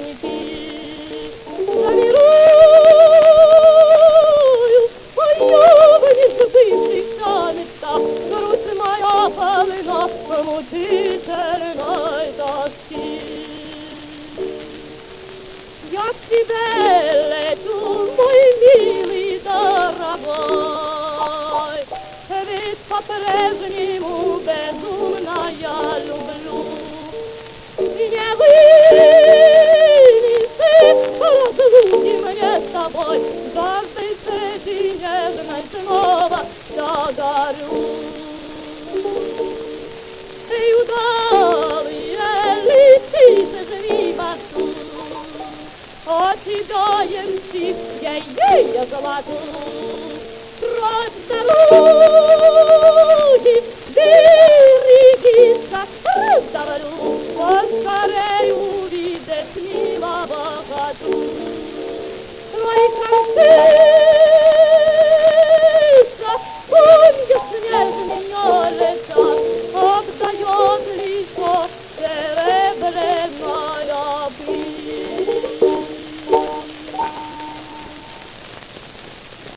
уйти. Замирую, поёбнешь ты всегда мечта, грудь моя полна мучительной тоски. Я к тебе лечу, мой милый, дорогой, ведь по-прежнему безумно я люблю. Не вынеси разлуки мне с тобой, каждой встречи нежной снова я горю. Эй, удалые лисицы, живи вокруг, отсигаем птиц, ей-ей, золоту. Прочь дороги, берегись, как говорю, поскорей увидеть милого хочу. Твои концы